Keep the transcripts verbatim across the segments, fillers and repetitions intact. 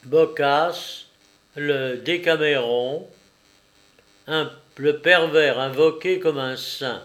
Boccace, le Décaméron, un, le pervers invoqué comme un saint.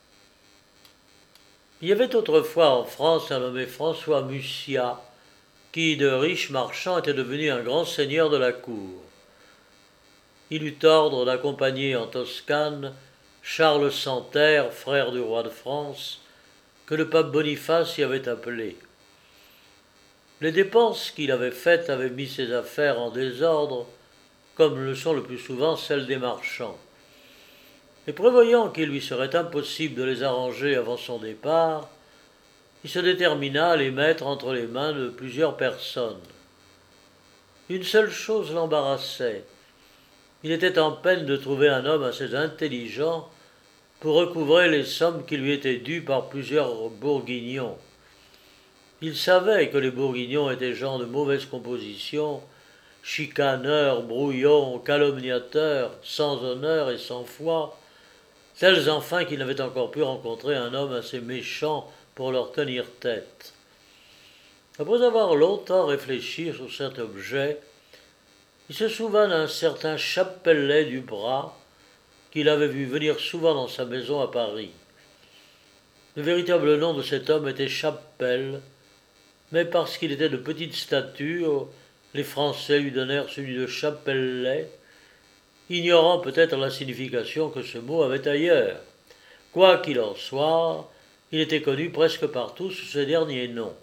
Il y avait autrefois en France un nommé François Mussiat, qui, de riche marchand, était devenu un grand seigneur de la cour. Il eut ordre d'accompagner en Toscane Charles Santerre, frère du roi de France, que le pape Boniface y avait appelé. Les dépenses qu'il avait faites avaient mis ses affaires en désordre, comme le sont le plus souvent celles des marchands. Et prévoyant qu'il lui serait impossible de les arranger avant son départ, il se détermina à les mettre entre les mains de plusieurs personnes. Une seule chose l'embarrassait. Il était en peine de trouver un homme assez intelligent pour recouvrer les sommes qui lui étaient dues par plusieurs bourguignons. Il savait que les bourguignons étaient gens de mauvaise composition, chicaneurs, brouillons, calomniateurs, sans honneur et sans foi, tels enfin qu'il n'avait encore pu rencontrer un homme assez méchant pour leur tenir tête. Après avoir longtemps réfléchi sur cet objet, il se souvint d'un certain Chapellet du Bras, qu'il avait vu venir souvent dans sa maison à Paris. Le véritable nom de cet homme était Chapelle, mais parce qu'il était de petite stature, les Français lui donnèrent celui de Chapellet, ignorant peut-être la signification que ce mot avait ailleurs. Quoi qu'il en soit, il était connu presque partout sous ce dernier nom.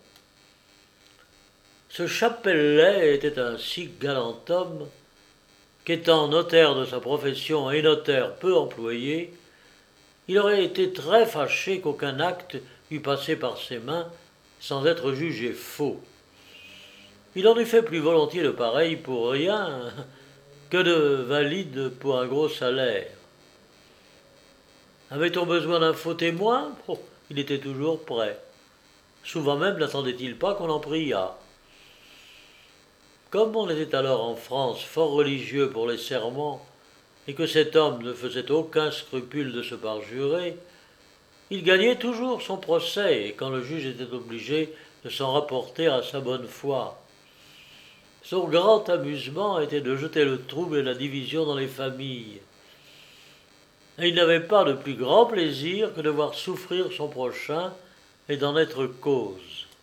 Ce Chapellet était un si galant homme qu'étant notaire de sa profession et notaire peu employé, il aurait été très fâché qu'aucun acte eût passé par ses mains sans être jugé faux. Il en eût fait plus volontiers le pareil pour rien que de valide pour un gros salaire. Avait-on besoin d'un faux témoin ? Oh, il était toujours prêt. Souvent même n'attendait-il pas qu'on en priât. Comme on était alors en France fort religieux pour les serments, et que cet homme ne faisait aucun scrupule de se parjurer, il gagnait toujours son procès, et quand le juge était obligé de s'en rapporter à sa bonne foi. Son grand amusement était de jeter le trouble et la division dans les familles. Et il n'avait pas de plus grand plaisir que de voir souffrir son prochain et d'en être cause.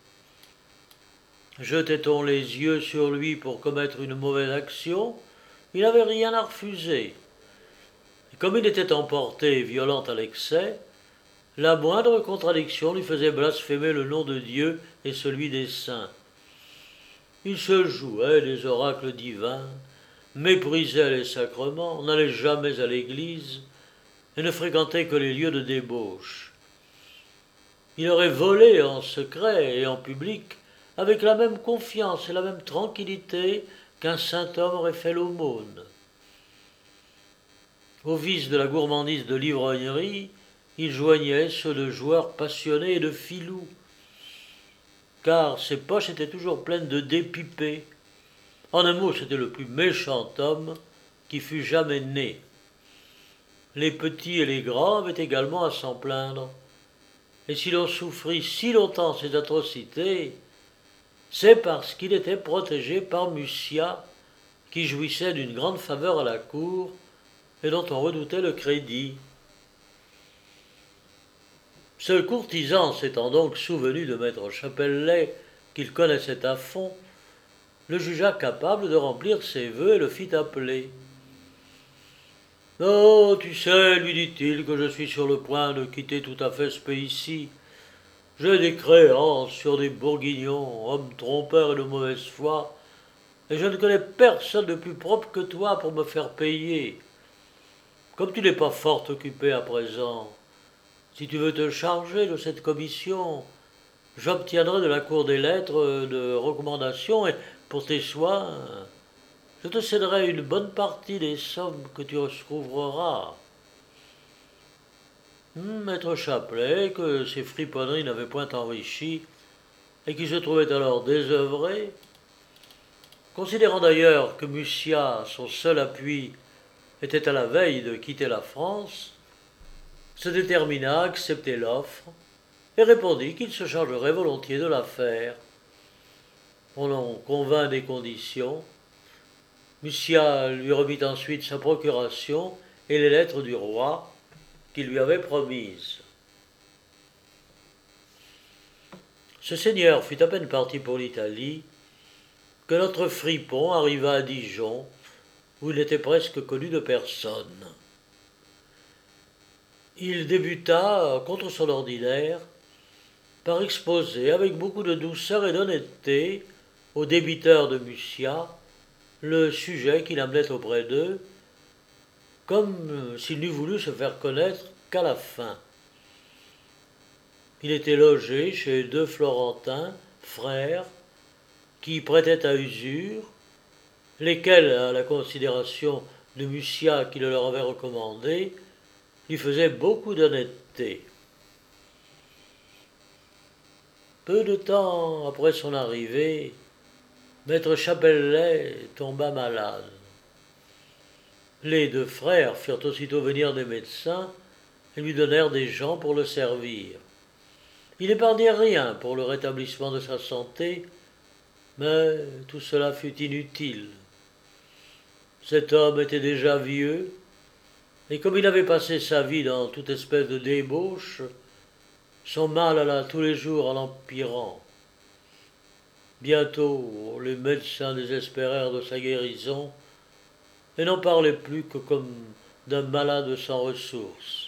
Jetait-on les yeux sur lui pour commettre une mauvaise action, il n'avait rien à refuser. Et comme il était emporté et violent à l'excès, la moindre contradiction lui faisait blasphémer le nom de Dieu et celui des saints. Il se jouait des oracles divins, méprisait les sacrements, n'allait jamais à l'église et ne fréquentait que les lieux de débauche. Il aurait volé en secret et en public avec la même confiance et la même tranquillité qu'un saint homme aurait fait l'aumône. Au vice de la gourmandise de l'ivrognerie, il joignait ceux de joueurs passionnés et de filous, car ses poches étaient toujours pleines de dés pipés. En un mot, c'était le plus méchant homme qui fût jamais né. Les petits et les grands avaient également à s'en plaindre, et si l'on souffrit si longtemps ces atrocités, c'est parce qu'il était protégé par Mussiat, qui jouissait d'une grande faveur à la cour et dont on redoutait le crédit. Ce courtisan s'étant donc souvenu de maître Chapellet, qu'il connaissait à fond, le jugea capable de remplir ses vœux et le fit appeler. « Oh, tu sais, lui dit-il, que je suis sur le point de quitter tout à fait ce pays-ci. J'ai des créances sur des bourguignons, hommes trompeurs et de mauvaise foi, et je ne connais personne de plus propre que toi pour me faire payer. Comme tu n'es pas fort occupé à présent, si tu veux te charger de cette commission, j'obtiendrai de la Cour des lettres de recommandation et pour tes soins, je te céderai une bonne partie des sommes que tu recouvreras. » Maître Chapellet, que ses friponneries n'avaient point enrichi et qui se trouvait alors désœuvré, considérant d'ailleurs que Mussiat, son seul appui, était à la veille de quitter la France, se détermina à accepter l'offre et répondit qu'il se chargerait volontiers de l'affaire. On en convint des conditions Mussia lui remit ensuite sa procuration et les lettres du roi qu'il lui avait promises. Ce seigneur fut à peine parti pour l'Italie que notre fripon arriva à Dijon, où il n'était presque connu de personne. Il débuta, contre son ordinaire, par exposer avec beaucoup de douceur et d'honnêteté aux débiteurs de Mussia le sujet qu'il amenait auprès d'eux, comme s'il n'eût voulu se faire connaître qu'à la fin. Il était logé chez deux Florentins, frères, qui prêtaient à usure, lesquels, à la considération de Mussia qui le leur avait recommandé, lui faisaient beaucoup d'honnêteté. Peu de temps après son arrivée, maître Chapellet tomba malade. Les deux frères firent aussitôt venir des médecins et lui donnèrent des gens pour le servir. Il n'épargnait rien pour le rétablissement de sa santé, mais tout cela fut inutile. Cet homme était déjà vieux, et comme il avait passé sa vie dans toute espèce de débauche, son mal alla tous les jours en empirant. Bientôt, les médecins désespérèrent de sa guérison et n'en parlaient plus que comme d'un malade sans ressources.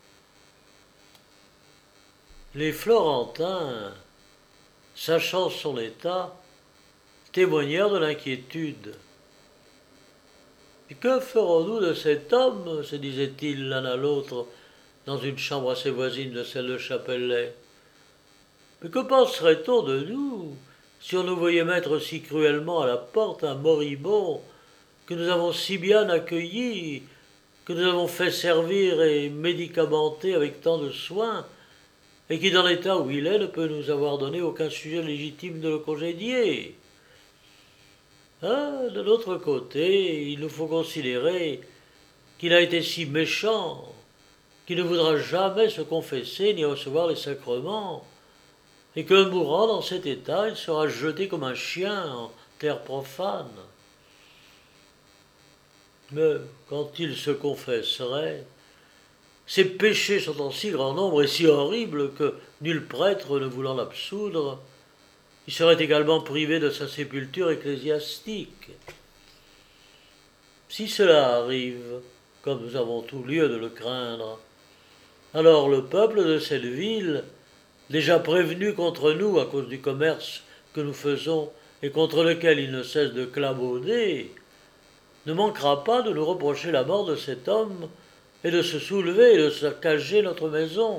Les Florentins, sachant son état, témoignèrent de l'inquiétude. « Que ferons-nous de cet homme ?» se disaient-ils l'un à l'autre dans une chambre assez voisine de celle de Chapellet. « Mais que penserait-on de nous si on nous voyait mettre si cruellement à la porte un moribond que nous avons si bien accueilli, que nous avons fait servir et médicamenter avec tant de soin, et qui, dans l'état où il est, ne peut nous avoir donné aucun sujet légitime de le congédier. Ah, de l'autre côté, il nous faut considérer qu'il a été si méchant qu'il ne voudra jamais se confesser ni recevoir les sacrements, et que, mourant dans cet état, il sera jeté comme un chien en terre profane. Mais quand il se confesserait, ses péchés sont en si grand nombre et si horribles que, nul prêtre ne voulant l'absoudre, il serait également privé de sa sépulture ecclésiastique. Si cela arrive, comme nous avons tout lieu de le craindre, alors le peuple de cette ville, déjà prévenu contre nous à cause du commerce que nous faisons et contre lequel il ne cesse de clamauder, ne manquera pas de nous reprocher la mort de cet homme et de se soulever et de saccager notre maison.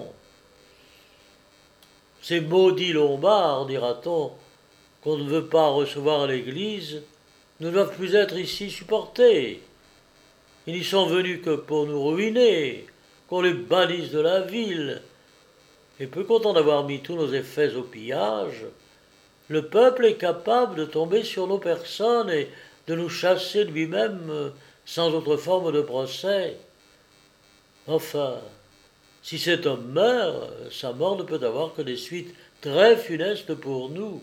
Ces maudits Lombards, dira-t-on, qu'on ne veut pas recevoir à l'église, ne doivent plus être ici supportés. Ils n'y sont venus que pour nous ruiner, qu'on les bannisse de la ville. Et peu content d'avoir mis tous nos effets au pillage, le peuple est capable de tomber sur nos personnes et de nous chasser de lui-même sans autre forme de procès. Enfin, si cet homme meurt, sa mort ne peut avoir que des suites très funestes pour nous.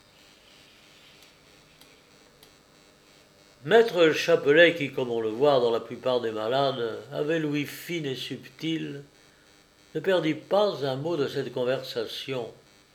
Maître Chapellet, qui, comme on le voit dans la plupart des malades, avait l'ouïe fine et subtile, ne perdit pas un mot de cette conversation.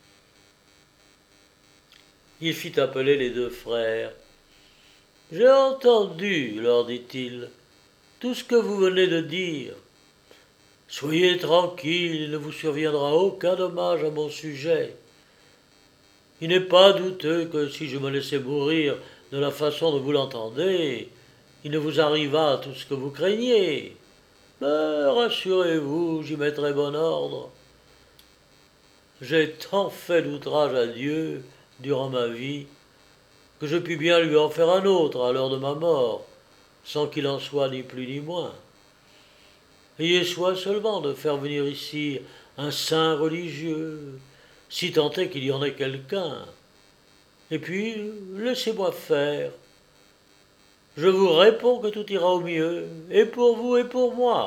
Il fit appeler les deux frères. « J'ai entendu, leur dit-il, tout ce que vous venez de dire. Soyez tranquilles, il ne vous surviendra aucun dommage à mon sujet. Il n'est pas douteux que si je me laissais mourir de la façon dont vous l'entendez, il ne vous arriva tout ce que vous craignez. Mais rassurez-vous, j'y mettrai bon ordre. J'ai tant fait d'outrage à Dieu durant ma vie que je puis bien lui en faire un autre à l'heure de ma mort, sans qu'il en soit ni plus ni moins. Ayez soin seulement de faire venir ici un saint religieux, si tant est qu'il y en ait quelqu'un. Et puis, laissez-moi faire. Je vous réponds que tout ira au mieux, et pour vous et pour moi. »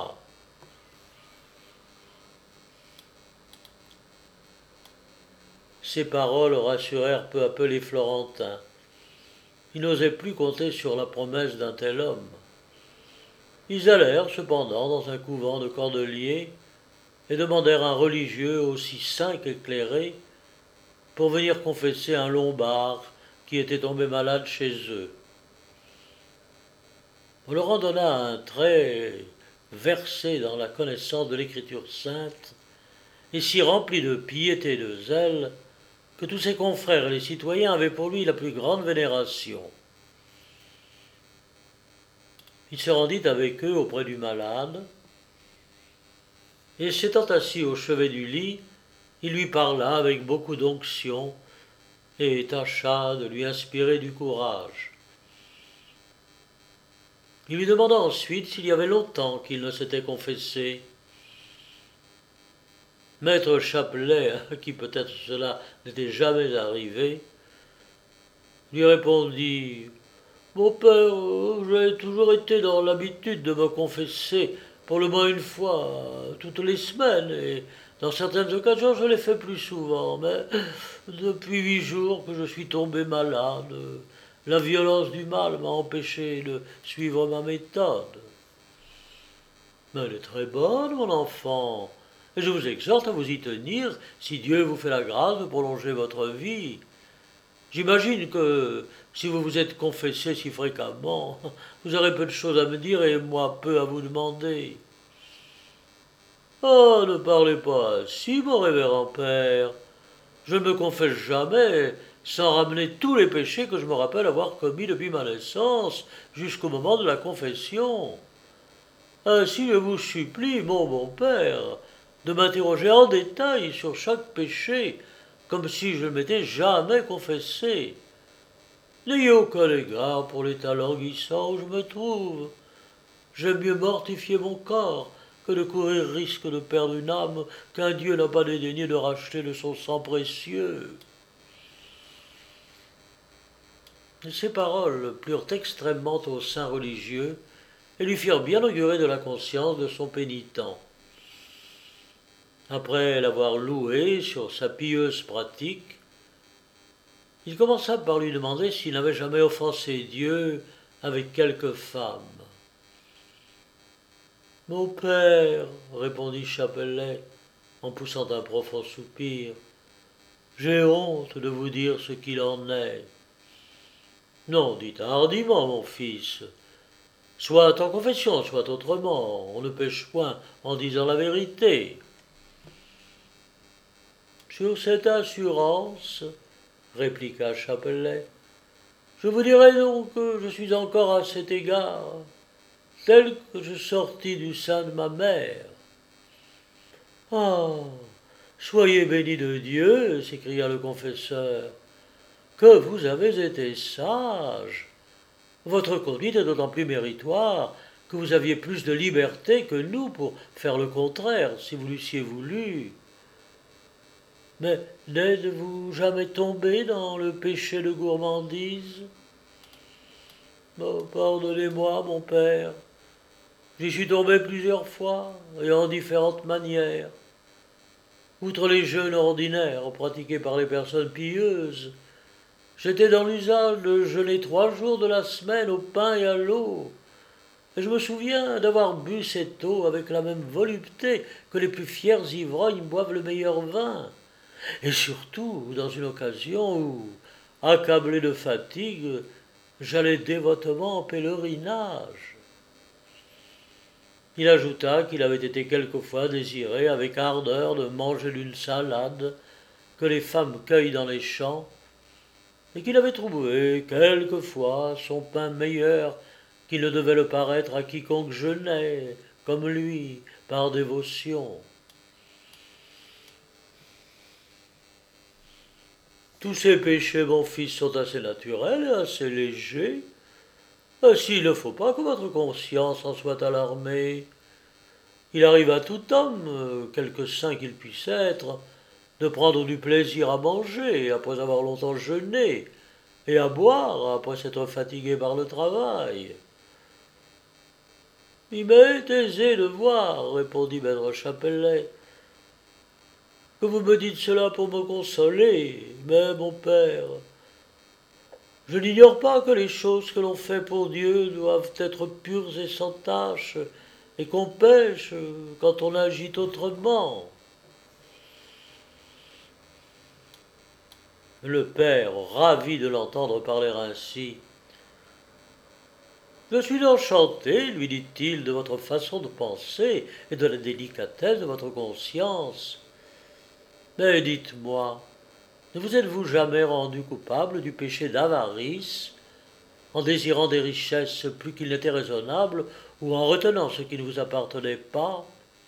Ces paroles rassurèrent peu à peu les Florentins. il n'osait plus compter sur la promesse d'un tel homme. Ils allèrent cependant dans un couvent de cordeliers et demandèrent un religieux aussi saint qu'éclairé pour venir confesser un lombard qui était tombé malade chez eux. On leur en donna un très versé dans la connaissance de l'Écriture sainte et si rempli de piété et de zèle que tous ses confrères et les citoyens avaient pour lui la plus grande vénération. Il se rendit avec eux auprès du malade, et s'étant assis au chevet du lit, il lui parla avec beaucoup d'onction et tâcha de lui inspirer du courage. Il lui demanda ensuite s'il y avait longtemps qu'il ne s'était confessé. Maître Chapelet, à qui peut-être cela n'était jamais arrivé, lui répondit « Mon père, j'ai toujours été dans l'habitude de me confesser pour le moins une fois, toutes les semaines, et dans certaines occasions je l'ai fait plus souvent, mais depuis huit jours que je suis tombé malade, la violence du mal m'a empêché de suivre ma méthode. Mais elle est très bonne, mon enfant, et je vous exhorte à vous y tenir si Dieu vous fait la grâce de prolonger votre vie. J'imagine que si vous vous êtes confessé si fréquemment, vous aurez peu de choses à me dire et moi peu à vous demander. » « Oh, ne parlez pas ainsi, mon révérend père. Je ne me confesse jamais sans ramener tous les péchés que je me rappelle avoir commis depuis ma naissance jusqu'au moment de la confession. Ainsi, je vous supplie, mon bon père, de m'interroger en détail sur chaque péché, comme si je ne m'étais jamais confessé. N'ayez aucun égard pour l'état languissant où je me trouve. J'aime mieux mortifier mon corps que de courir risque de perdre une âme qu'un Dieu n'a pas dédaigné de racheter de son sang précieux. » Ces paroles plurent extrêmement au saint religieux et lui firent bien augurer de la conscience de son pénitent. Après l'avoir loué sur sa pieuse pratique, il commença par lui demander s'il n'avait jamais offensé Dieu avec quelque femme. « Mon père, répondit Chapelet en poussant un profond soupir, j'ai honte de vous dire ce qu'il en est. Non, dites hardiment, mon fils. Soit en confession, soit autrement, on ne pêche point en disant la vérité. Sur cette assurance, répliqua Chapelet, je vous dirai donc que je suis encore à cet égard tel que je sortis du sein de ma mère. »« Ah, soyez béni de Dieu, s'écria le confesseur, que vous avez été sage. Votre conduite est d'autant plus méritoire que vous aviez plus de liberté que nous pour faire le contraire, si vous l'eussiez voulu. Mais n'êtes-vous jamais tombé dans le péché de gourmandise ? Oh, pardonnez-moi, mon père. J'y suis tombé plusieurs fois et en différentes manières. Outre les jeûnes ordinaires pratiqués par les personnes pieuses, j'étais dans l'usage de jeûner trois jours de la semaine au pain et à l'eau. Et je me souviens d'avoir bu cette eau avec la même volupté que les plus fiers ivrognes boivent le meilleur vin. Et surtout dans une occasion où, accablé de fatigue, j'allais dévotement en pèlerinage. Il ajouta qu'il avait été quelquefois désiré avec ardeur de manger d'une salade que les femmes cueillent dans les champs, et qu'il avait trouvé quelquefois son pain meilleur qu'il ne devait le paraître à quiconque jeûnait, comme lui, par dévotion. Tous ces péchés, mon fils, sont assez naturels et assez légers. Ainsi, il ne faut pas que votre conscience en soit alarmée. Il arrive à tout homme, quelque saint qu'il puisse être, de prendre du plaisir à manger après avoir longtemps jeûné, et à boire après s'être fatigué par le travail. « Il m'est aisé de voir, répondit maître Chapelet, que vous me dites cela pour me consoler, mais mon père, Je n'ignore pas que les choses que l'on fait pour Dieu doivent être pures et sans tache, et qu'on pêche quand on agit autrement. Le père, ravi de l'entendre parler ainsi, « Je suis enchanté, lui dit-il, de votre façon de penser et de la délicatesse de votre conscience. Mais dites-moi, ne vous êtes-vous jamais rendu coupable du péché d'avarice, en désirant des richesses plus qu'il n'était raisonnable, ou en retenant ce qui ne vous appartenait pas?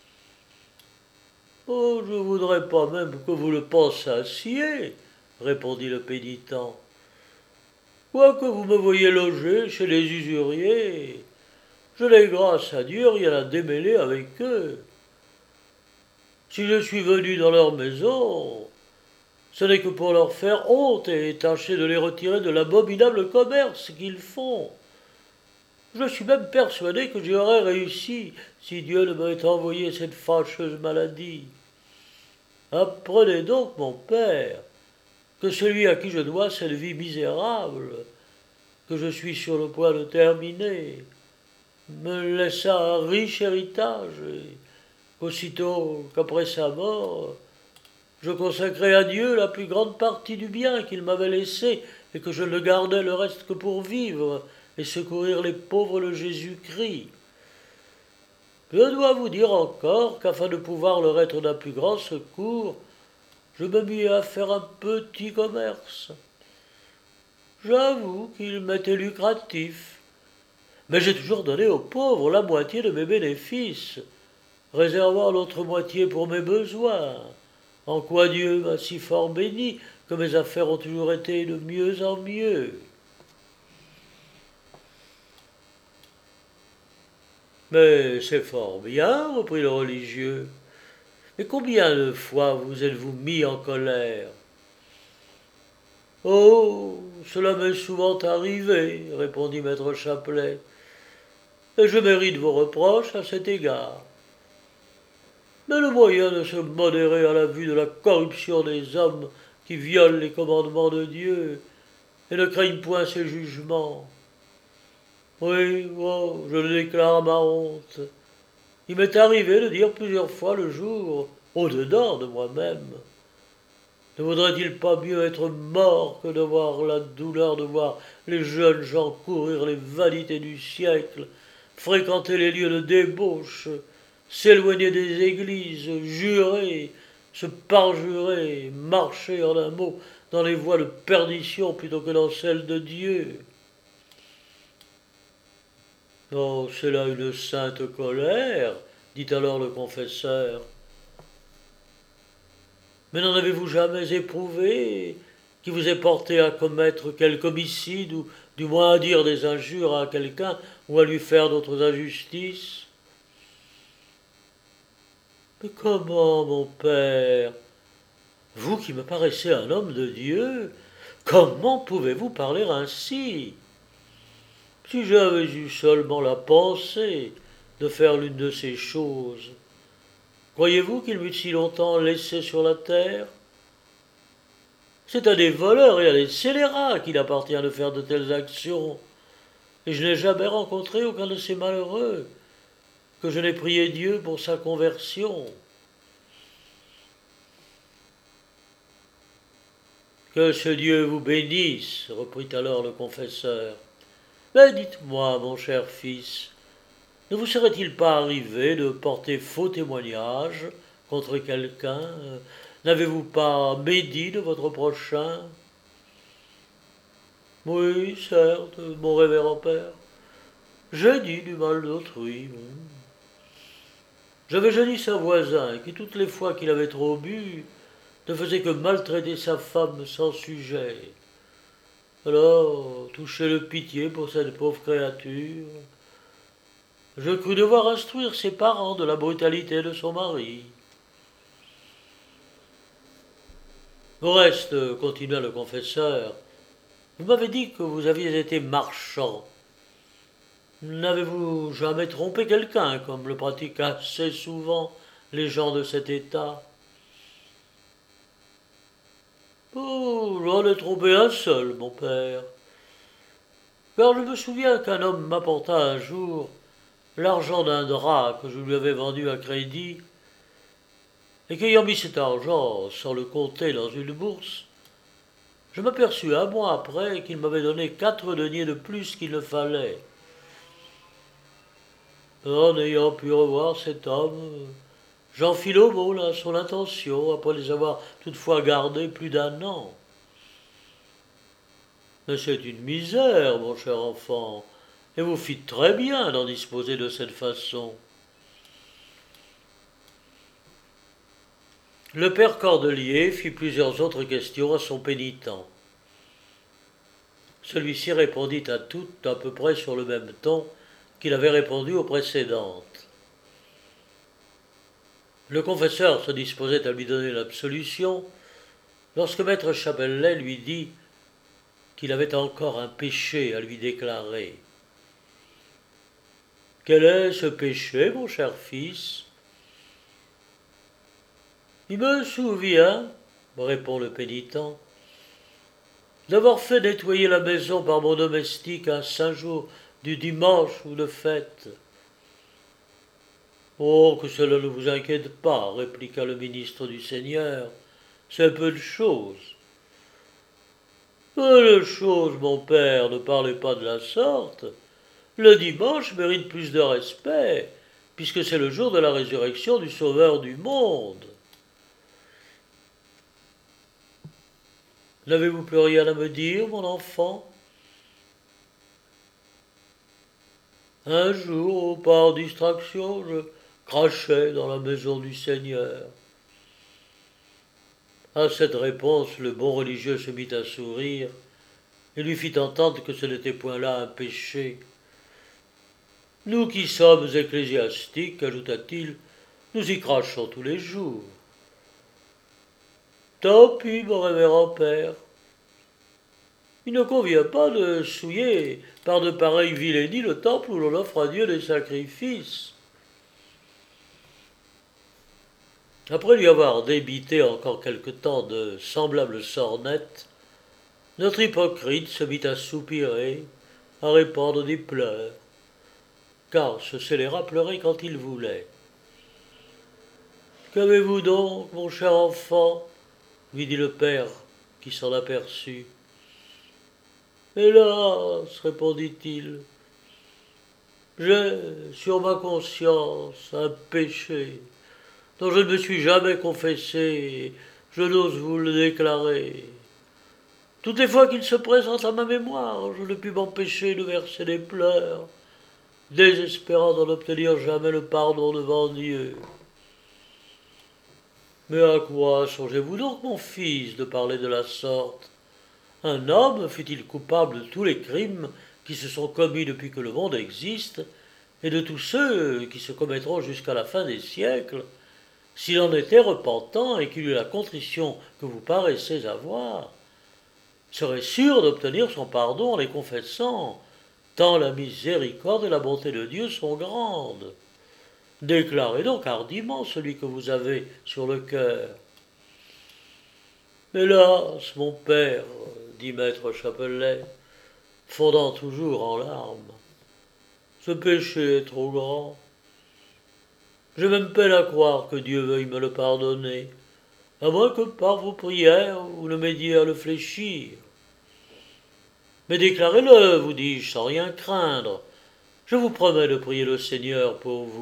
Oh, je ne voudrais pas même que vous le pensassiez, répondit le pénitent. Quoique vous me voyez loger chez les usuriers, je n'ai, grâce à Dieu, rien à démêler avec eux. Si je suis venu dans leur maison, ce n'est que pour leur faire honte et tâcher de les retirer de l'abominable commerce qu'ils font. Je suis même persuadé que j'y aurais réussi si Dieu ne m'avait envoyé cette fâcheuse maladie. Apprenez donc, mon père, que celui à qui je dois cette vie misérable, que je suis sur le point de terminer, me laissa un riche héritage, et qu'aussitôt qu'après sa mort, je consacrai à Dieu la plus grande partie du bien qu'il m'avait laissé, et que je ne gardais le reste que pour vivre et secourir les pauvres de Jésus-Christ. Je dois vous dire encore qu'afin de pouvoir leur être d'un plus grand secours, je me mis à faire un petit commerce. J'avoue qu'il m'était lucratif, mais j'ai toujours donné aux pauvres la moitié de mes bénéfices, réservant l'autre moitié pour mes besoins, en quoi Dieu m'a si fort béni que mes affaires ont toujours été de mieux en mieux. Mais c'est fort bien, reprit le religieux. Mais combien de fois vous êtes-vous mis en colère? Oh, cela m'est souvent arrivé, répondit maître Chaplet, et je mérite vos reproches à cet égard. Mais le moyen de se modérer à la vue de la corruption des hommes qui violent les commandements de Dieu et ne craignent point ses jugements. Oui, oh, je le déclare à ma honte. Il m'est arrivé de dire plusieurs fois le jour, au-dedans de moi-même, ne vaudrait-il pas mieux être mort que d'avoir la douleur de voir les jeunes gens courir les vanités du siècle, fréquenter les lieux de débauche, s'éloigner des églises, jurer, se parjurer, marcher en un mot dans les voies de perdition plutôt que dans celles de Dieu? Oh, c'est là une sainte colère, dit alors le confesseur. Mais n'en avez-vous jamais éprouvé qui vous ait porté à commettre quelque homicide, ou du moins à dire des injures à quelqu'un, ou à lui faire d'autres injustices? Mais comment, mon père, vous qui me paraissez un homme de Dieu, comment pouvez-vous parler ainsi? Si j'avais eu seulement la pensée de faire l'une de ces choses, croyez-vous qu'il m'eût si longtemps laissé sur la terre? C'est à des voleurs et à des scélérats qu'il appartient de faire de telles actions, et je n'ai jamais rencontré aucun de ces malheureux que je n'ai prié Dieu pour sa conversion. Que ce Dieu vous bénisse, reprit alors le confesseur. Mais dites-moi, mon cher fils, ne vous serait-il pas arrivé de porter faux témoignage contre quelqu'un? N'avez-vous pas médit de votre prochain? Oui, certes, mon révérend père, j'ai dit du mal d'autrui. J'avais jadis un voisin qui, toutes les fois qu'il avait trop bu, ne faisait que maltraiter sa femme sans sujet. Alors, touché de pitié pour cette pauvre créature, je crus devoir instruire ses parents de la brutalité de son mari. Au reste, continua le confesseur, vous m'avez dit que vous aviez été marchand. N'avez-vous jamais trompé quelqu'un, comme le pratiquent assez souvent les gens de cet état? Oh, j'en ai trompé un seul, mon père. car je me souviens qu'un homme m'apporta un jour l'argent d'un drap que je lui avais vendu à crédit, et qu'ayant mis cet argent sans le compter dans une bourse, je m'aperçus un mois après qu'il m'avait donné quatre deniers de plus qu'il ne fallait. En ayant pu revoir cet homme, j'en fis l'aumône à son intention, après les avoir toutefois gardés plus d'un an. Mais c'est une misère, mon cher enfant, et vous fîtes très bien d'en disposer de cette façon. Le père Cordelier fit plusieurs autres questions à son pénitent. Celui-ci répondit à toutes à peu près sur le même ton qu'il avait répondu aux précédentes. Le confesseur se disposait à lui donner l'absolution lorsque maître Chapellet lui dit qu'il avait encore un péché à lui déclarer. « Quel est ce péché, mon cher fils ?»« Il me souvient, répond le pénitent, d'avoir fait nettoyer la maison par mon domestique un saint jour du dimanche ou de fête. »« Oh, que cela ne vous inquiète pas, répliqua le ministre du Seigneur, c'est peu de chose. »« Peu de chose, mon père, ne parlez pas de la sorte. Le dimanche mérite plus de respect, puisque c'est le jour de la résurrection du Sauveur du monde. » « N'avez-vous plus rien à me dire, mon enfant ? » Un jour, par distraction, je crachais dans la maison du Seigneur. À cette réponse, le bon religieux se mit à sourire et lui fit entendre que ce n'était point là un péché. « Nous qui sommes ecclésiastiques, ajouta-t-il, nous y crachons tous les jours. »« Tant pis, mon révérend père. Il ne convient pas de souiller par de pareilles vilainies le temple où l'on offre à Dieu des sacrifices. » Après lui avoir débité encore quelque temps de semblables sornettes, notre hypocrite se mit à soupirer, à répandre des pleurs, car ce scélérat pleurait quand il voulait. « Qu'avez-vous donc, mon cher enfant ?» lui dit le père, qui s'en aperçut. « Hélas, répondit-il, j'ai sur ma conscience un péché dont je ne me suis jamais confessé, je n'ose vous le déclarer. Toutes les fois qu'il se présente à ma mémoire, je ne puis m'empêcher de verser des pleurs, désespérant d'en obtenir jamais le pardon devant Dieu. Mais à quoi songez-vous donc, mon fils, de parler de la sorte ? Un homme, fût-il coupable de tous les crimes qui se sont commis depuis que le monde existe, et de tous ceux qui se commettront jusqu'à la fin des siècles, s'il en était repentant et qu'il eût la contrition que vous paraissez avoir, serait sûr d'obtenir son pardon en les confessant, tant la miséricorde et la bonté de Dieu sont grandes. Déclarez donc hardiment celui que vous avez sur le cœur. » « Hélas, mon père, dit maître Chapellet, fondant toujours en larmes, ce péché est trop grand. J'ai même peine à croire que Dieu veuille me le pardonner, à moins que par vos prières vous ne m'aidiez à le fléchir. Mais déclarez-le, vous dis-je, sans rien craindre. Je vous promets de prier le Seigneur pour vous. »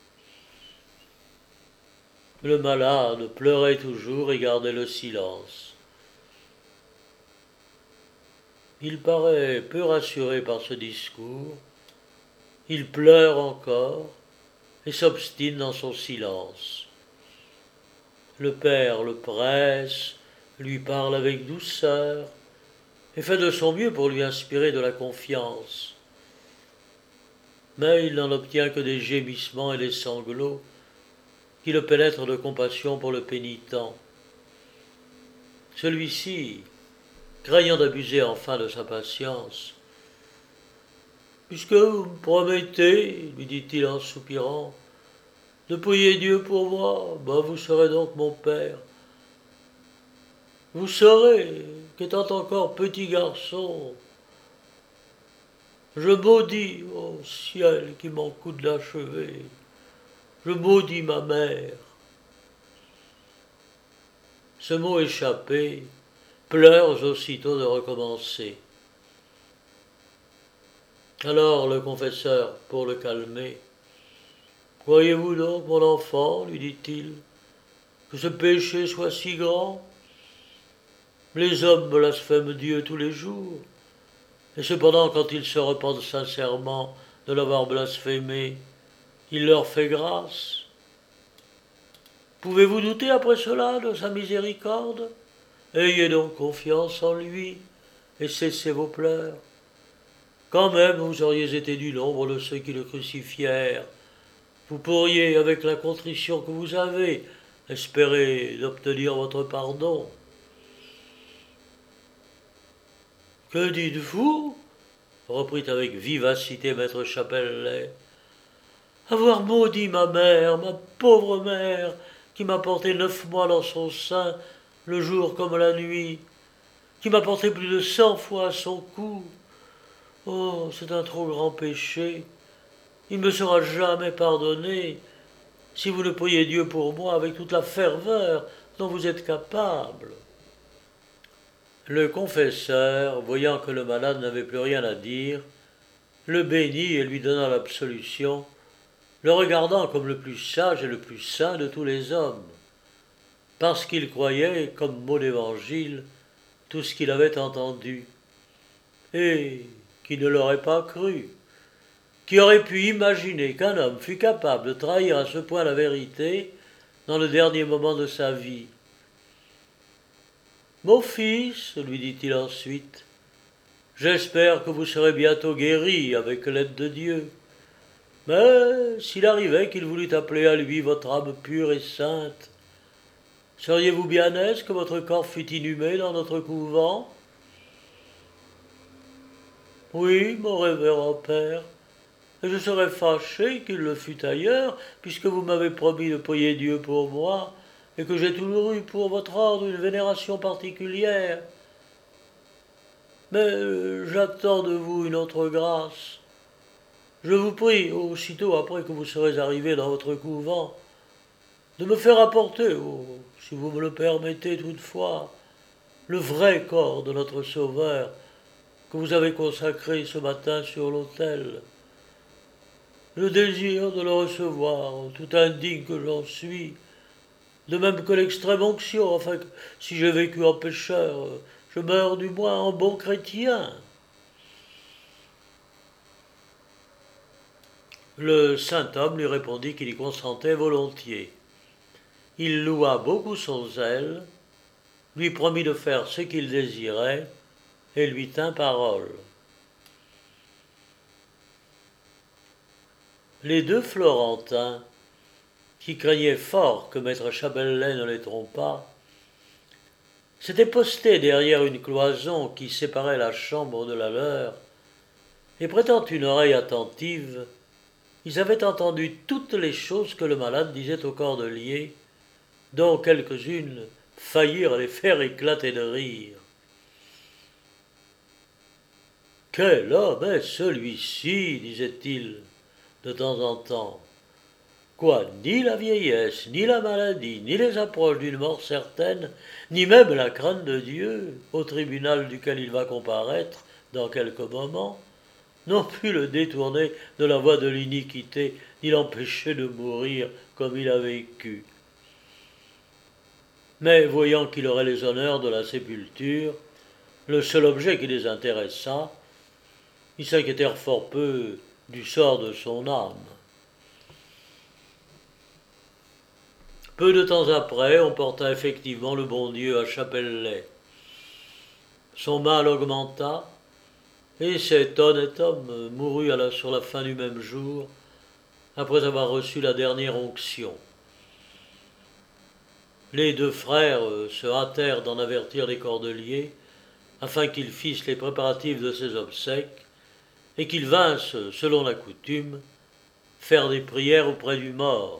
Le malade pleurait toujours et gardait le silence. Il paraît peu rassuré par ce discours. Il pleure encore et s'obstine dans son silence. Le père le presse, lui parle avec douceur et fait de son mieux pour lui inspirer de la confiance. Mais il n'en obtient que des gémissements et des sanglots qui le pénètrent de compassion pour le pénitent. Celui-ci, craignant d'abuser enfin de sa patience, « Puisque vous me promettez, lui dit-il en soupirant, de prier Dieu pour moi, ben vous serez donc mon père. Vous saurez qu'étant encore petit garçon, Je maudis, ô ciel qui m'en coûte d'achever, je maudis ma mère. Ce mot échappé, pleurs aussitôt de recommencer. Alors le confesseur, pour le calmer, croyez-vous donc, mon enfant, lui dit-il, que ce péché soit si grand? Les hommes blasphèment Dieu tous les jours, et cependant quand ils se repentent sincèrement de l'avoir blasphémé, il leur fait grâce. Pouvez-vous douter après cela de sa miséricorde? Ayez donc confiance en lui, et cessez vos pleurs. Quand même vous auriez été du nombre de ceux qui le crucifièrent. Vous pourriez, avec la contrition que vous avez, espérer d'obtenir votre pardon. Que dites-vous? Reprit avec vivacité maître Chapellet. Avoir maudit ma mère, ma pauvre mère, qui m'a porté neuf mois dans son sein, le jour comme la nuit, qui m'a porté plus de cent fois à son cou. Oh, c'est un trop grand péché. Il ne me sera jamais pardonné si vous ne priez Dieu pour moi avec toute la ferveur dont vous êtes capable. Le confesseur, voyant que le malade n'avait plus rien à dire, le bénit et lui donna l'absolution, le regardant comme le plus sage et le plus saint de tous les hommes, parce qu'il croyait, comme mot d'évangile, tout ce qu'il avait entendu. Et qui ne l'aurait pas cru? Qui aurait pu imaginer qu'un homme fût capable de trahir à ce point la vérité dans le dernier moment de sa vie? Mon fils, lui dit-il ensuite, j'espère que vous serez bientôt guéri avec l'aide de Dieu. Mais s'il arrivait qu'il voulût appeler à lui votre âme pure et sainte, seriez-vous bien aise que votre corps fût inhumé dans notre couvent? Oui, mon révérend père, et je serais fâché qu'il le fût ailleurs, puisque vous m'avez promis de prier Dieu pour moi, et que j'ai toujours eu pour votre ordre une vénération particulière. Mais j'attends de vous une autre grâce. Je vous prie, aussitôt après que vous serez arrivé dans votre couvent, de me faire apporter, oh, si vous me le permettez toutefois, le vrai corps de notre Sauveur que vous avez consacré ce matin sur l'autel. Je désire de le recevoir, tout indigne que j'en suis, de même que l'extrême onction, afin que, si j'ai vécu en pécheur, je meurs du moins en bon chrétien. Le saint homme lui répondit qu'il y consentait volontiers. Il loua beaucoup son zèle, lui promit de faire ce qu'il désirait, et lui tint parole. Les deux Florentins, qui craignaient fort que maître Chapellet ne les trompât, s'étaient postés derrière une cloison qui séparait la chambre de la leur, et prêtant une oreille attentive, ils avaient entendu toutes les choses que le malade disait au cordelier, dont quelques-unes faillirent les faire éclater de rire. « Quel homme est celui-ci » disait-il de temps en temps. « Quoi, ni la vieillesse, ni la maladie, ni les approches d'une mort certaine, ni même la crainte de Dieu, au tribunal duquel il va comparaître dans quelques moments, n'ont pu le détourner de la voie de l'iniquité, ni l'empêcher de mourir comme il a vécu. » Mais voyant qu'il aurait les honneurs de la sépulture, le seul objet qui les intéressât, ils s'inquiétèrent fort peu du sort de son âme. Peu de temps après, on porta effectivement le bon Dieu à Chapellet. Son mal augmenta, et cet honnête homme mourut à la, sur la fin du même jour, après avoir reçu la dernière onction. Les deux frères se hâtèrent d'en avertir les cordeliers, afin qu'ils fissent les préparatifs de ses obsèques, et qu'ils vinssent, selon la coutume, faire des prières auprès du mort.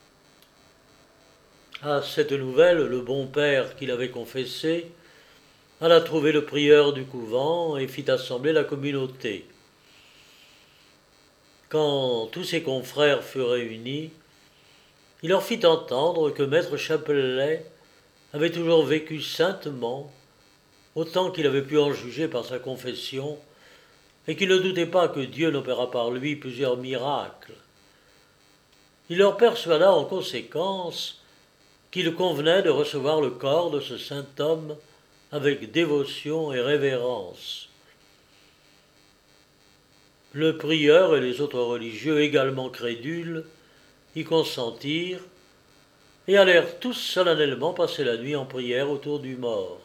À cette nouvelle, le bon père qui l'avait confessé alla trouver le prieur du couvent et fit assembler la communauté. Quand tous ses confrères furent réunis, il leur fit entendre que maître Chapellet avait toujours vécu saintement, autant qu'il avait pu en juger par sa confession, et qu'il ne doutait pas que Dieu n'opérât par lui plusieurs miracles. Il leur persuada en conséquence qu'il convenait de recevoir le corps de ce saint homme avec dévotion et révérence. Le prieur et les autres religieux, également crédules, y consentirent et allèrent tous solennellement passer la nuit en prière autour du mort.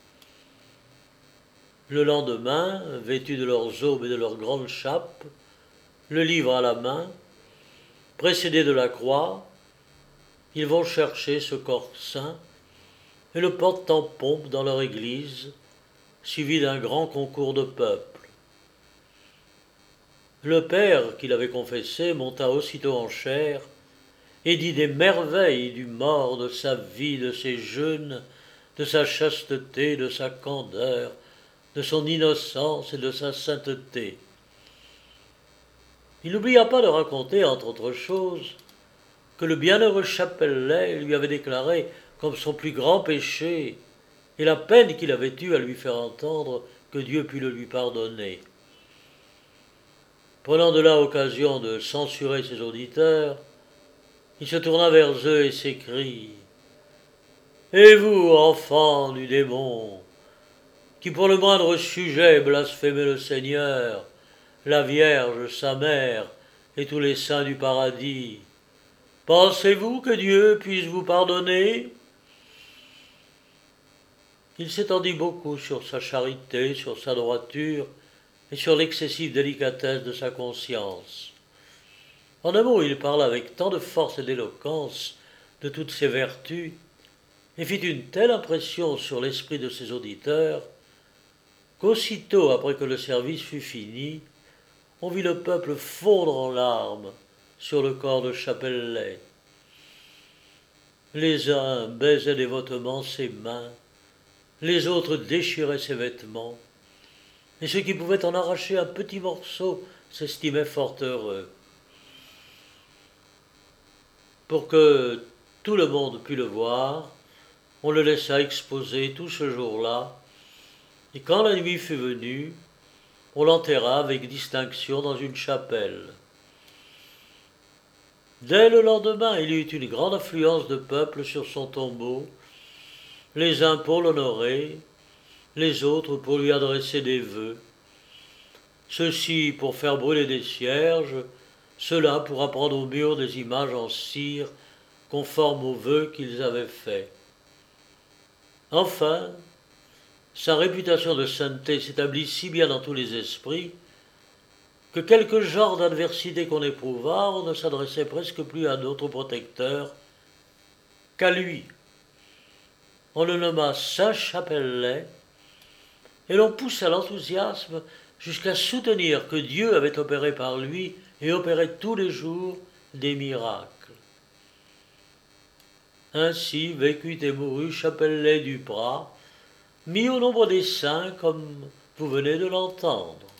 Le lendemain, vêtus de leurs aubes et de leurs grandes chapes, le livre à la main, précédés de la croix, ils vont chercher ce corps saint et le portent en pompe dans leur église, suivi d'un grand concours de peuple. Le père qui l'avait confessé monta aussitôt en chair et dit des merveilles du mort, de sa vie, de ses jeûnes, de sa chasteté, de sa candeur, de son innocence et de sa sainteté. Il n'oublia pas de raconter, entre autres choses, que le bienheureux Chapellet lui avait déclaré comme son plus grand péché et la peine qu'il avait eue à lui faire entendre que Dieu pût le lui pardonner. Prenant de là occasion de censurer ses auditeurs, il se tourna vers eux et s'écrie « Et vous, enfants du démon, qui pour le moindre sujet blasphémez le Seigneur, la Vierge, sa mère, et tous les saints du paradis, pensez-vous que Dieu puisse vous pardonner ?» Il s'étendit beaucoup sur sa charité, sur sa droiture et sur l'excessive délicatesse de sa conscience. En un mot, il parla avec tant de force et d'éloquence de toutes ses vertus et fit une telle impression sur l'esprit de ses auditeurs qu'aussitôt après que le service fut fini, on vit le peuple fondre en larmes sur le corps de Chapellet. Les uns baisaient dévotement ses mains, les autres déchiraient ses vêtements, et ceux qui pouvaient en arracher un petit morceau s'estimaient fort heureux. Pour que tout le monde pût le voir, on le laissa exposer tout ce jour-là, et quand la nuit fut venue, on l'enterra avec distinction dans une chapelle. Dès le lendemain, il y eut une grande affluence de peuple sur son tombeau, les uns pour l'honorer, les autres pour lui adresser des vœux, ceux-ci pour faire brûler des cierges, ceux-là pour apprendre au mur des images en cire conformes aux vœux qu'ils avaient faits. Enfin, sa réputation de sainteté s'établit si bien dans tous les esprits que quelque genre d'adversité qu'on éprouvât, on ne s'adressait presque plus à d'autre protecteur qu'à lui. On le nomma Saint Chapellet, et l'on poussa l'enthousiasme jusqu'à soutenir que Dieu avait opéré par lui et opérait tous les jours des miracles. Ainsi vécut et mourut Chapellet du Prat, mis au nombre des saints comme vous venez de l'entendre.